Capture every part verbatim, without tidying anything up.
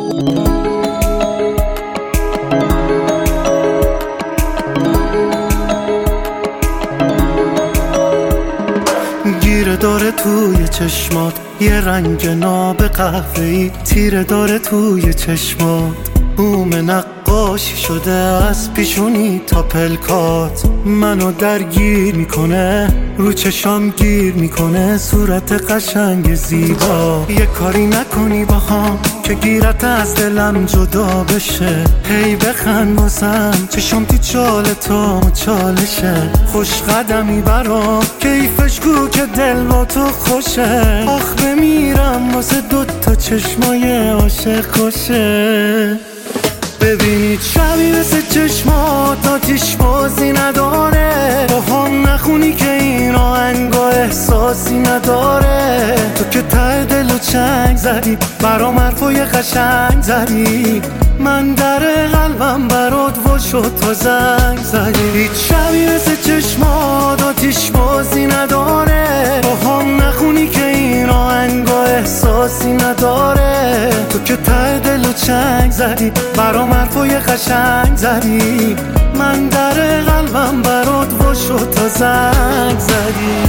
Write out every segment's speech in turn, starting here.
گیره داره توی چشمات یه رنگ ناب قهوه‌ای، تیره داره توی چشمات بوم نقاشی شده از پیشونی تا پلکات. منو درگیر میکنه، رو چشام گیر میکنه صورت قشنگ زیبا. یه کاری نکنی با هم که گیرت از دلم جدا بشه. هی بخند واسم چشم تی چال تو چالشه. خوش قدمی برام کیفش کو که دل با تو خوشه. آخ بمیرم واسه دوتا چشمای عاشق کشه. ببینید شبی مثل چشمات آتیش بازی نداره. با هم نخونی که این آهنگا احساسی نداره. تو که ته دل و چنگ زدی برام حرفای قشنگ زدی. من در قلبم برات وا شد تا زنگ زدی. هیچ شبی مثل چشمات آتیش بازی نداره. با هم نخونی که این آهنگا احساسی نداره. تو که ته دل و چنگ زدی برام حرفای قشنگ زدی. من در قلبم برات وا شد تا زنگ زدی.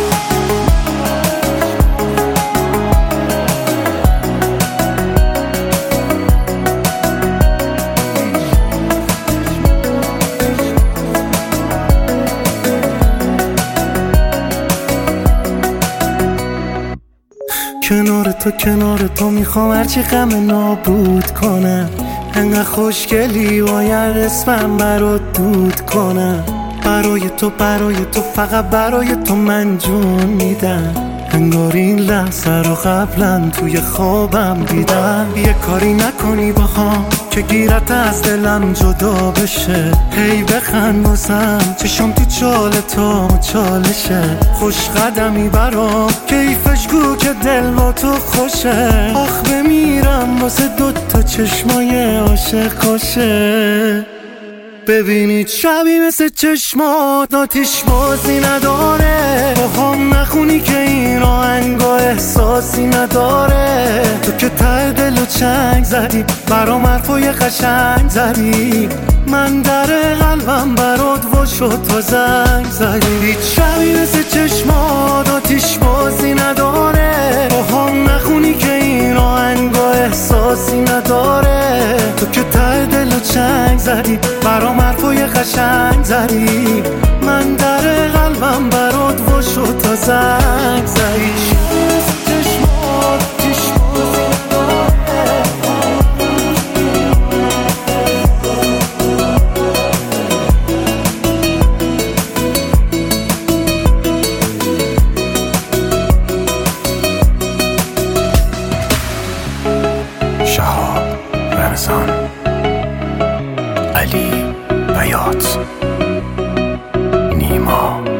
کنار تو کنار تو میخوام هرچی غم نابود کنم. انقدر خوشگلی باید اسمم برات دود کنم. برای تو برای تو فقط برای تو من جون میدم. انگار این لحظه رو قبلا توی خوابم دیدم. یه کاری نکنی با هم که گیرت از دلم جدا بشه. هی بخند واسم چشم تی چال تو چالشه. خوش قدمی برام کیفش گو که دل با تو خوشه. آخ بمیرم واسه دوتا چشمای عاشق کشه. ببینید شبی مثل چشمات آتیش بازی نداره. با هم نخونی که این آهنگا احساسی نداره. تو که ته دل و چنگ زدی برام حرفای قشنگ زدی. من در قلبم برات وا شد تا زنگ زدی. هیچ شبی مثل چشمات آتیش بازی نداره. با هم نخونی که این آهنگا احساسی نداره. تو که ته دل و چنگ زدی برام حرفای قشنگ زدی. من در قلبم برات وا شد تا زنگ زدی. چشمات آتیش بازی نداره. شهاب رمضان، علی بیات، نیما